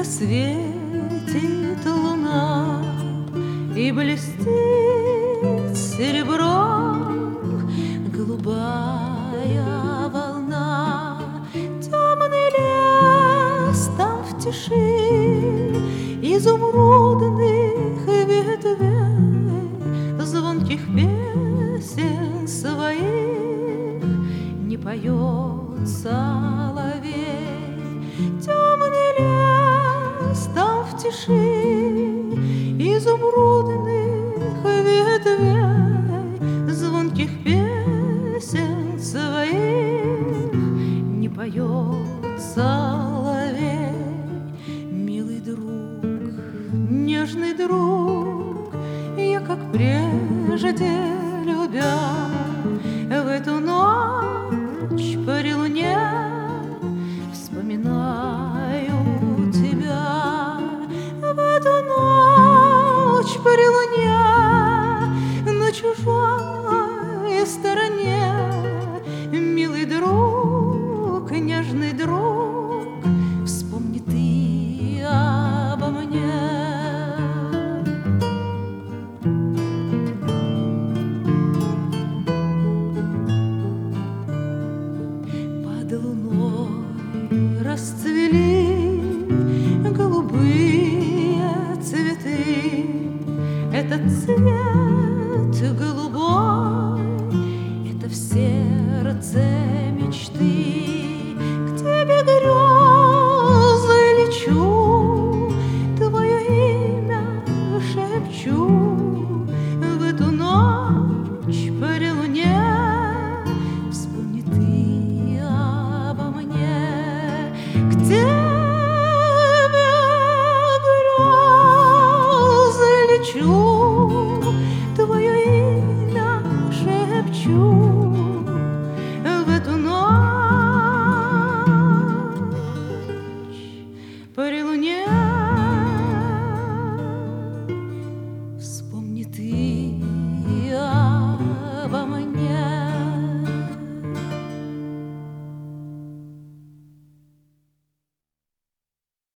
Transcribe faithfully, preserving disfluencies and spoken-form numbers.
когда светит луна и блестит серебром голубая волна. Темный лес там в тиши изумрудных ветвей, звонких песен своих не поет соловей. Темный лес там в тиши изумрудных ветвей, звонких песен своих не поет соловей. Милый друг, нежный друг, я, как прежде любя, в эту ночь при луне вспоминаю тебя. В эту ночь при луне на чужой стороне, милый друг, нежный друг, вспомни ты обо мне. Расцвели голубые цветы. Этот цвет голубой — это в сердце мечты. К тебе грезы лечу, твое имя шепчу. В эту ночь при луне вспомни ты обо мне. К тебе грезы лечу, твое имя шепчу.